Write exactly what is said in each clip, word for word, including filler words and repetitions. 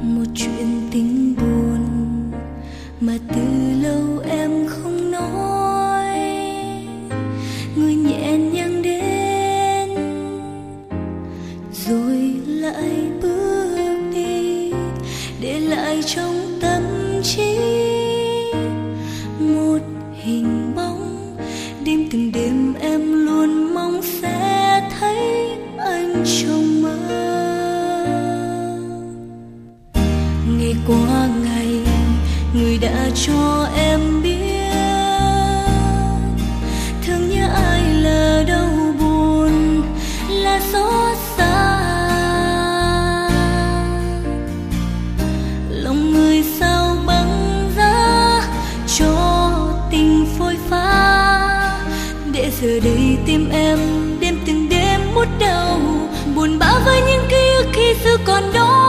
một chuyện tình buồn mà từ lâu em không nói. Người nhẹ nhàng đến rồi lại bước đi, để lại trong tâm trí một hình bóng. Đêm từng đêm em luôn mong sẽ thấy anh trong mơ. Ngày qua ngày, người đã cho em biết thương nhớ ai là đau buồn, là xót xa. Lòng người sao băng giá cho tình phôi pha, để giờ đây tim em đêm từng đêm bút đầu, buồn bã với những ký ức khi xưa còn đó.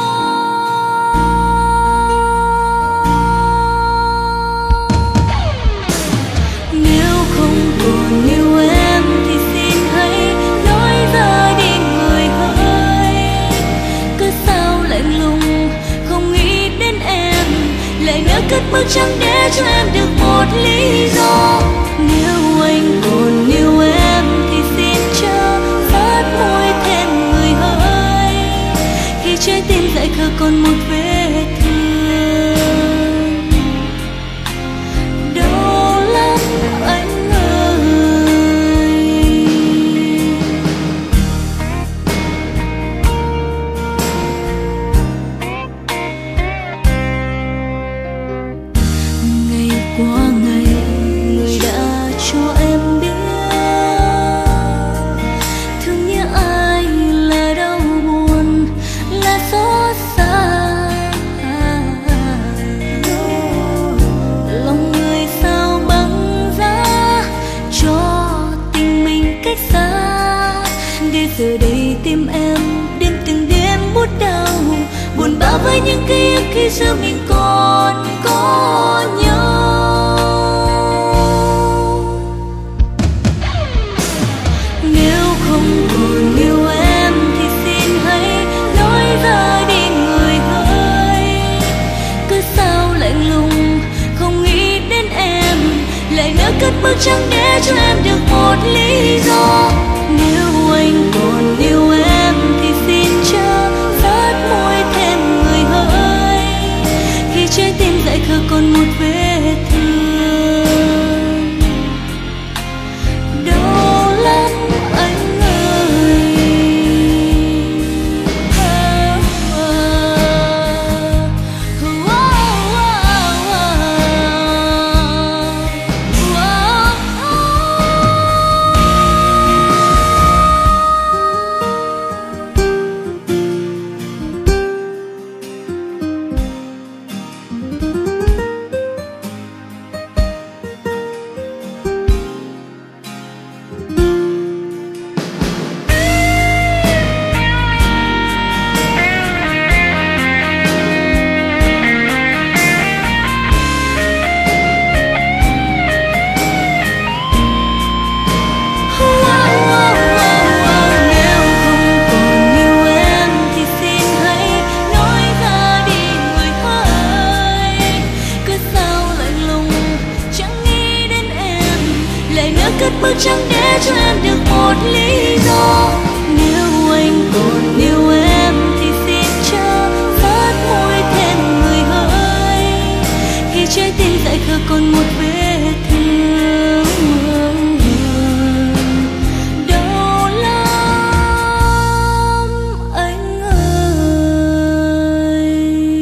Còn yêu em thì xin hãy nói ra đi người ơi. Cứ sao lạnh lùng không nghĩ đến em, lại nỡ cất bức tranh để cho em được một lý do. Nếu anh còn yêu em thì xin cho phát môi thêm người ơi, khi trái tim dại khờ còn một vết thương. Đau lắm anh. Qua ngày, người đã cho em biết thương nhớ ai là đau buồn, là xót xa. Lòng người sao băng giá cho tình mình cách xa, để giờ đây tim em đêm từng đêm bút đau, buồn bã với những ký ức khi xưa mình còn có nhau. Không còn yêu em thì xin hãy nói ra đi người ơi. Cứ sao lạnh lùng không nghĩ đến em, lại nỡ cất bức tranh để cho em được một lý do. Nếu anh còn yêu em thì xin cho phát môi thêm người ơi, khi trái tim dại khờ còn một vết thương. Đau lắm anh. Cất bức tranh để cho em được một lý do. Nếu anh còn yêu em thì xin cho phát môi thêm người ơi, khi trái tim dại khờ còn một vết thương. Đau lắm anh ơi.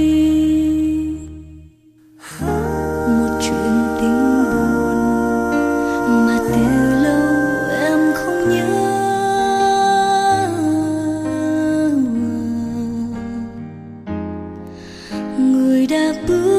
Một chuyện tình buồn mà từ lâu em không nhớ. Người đã bước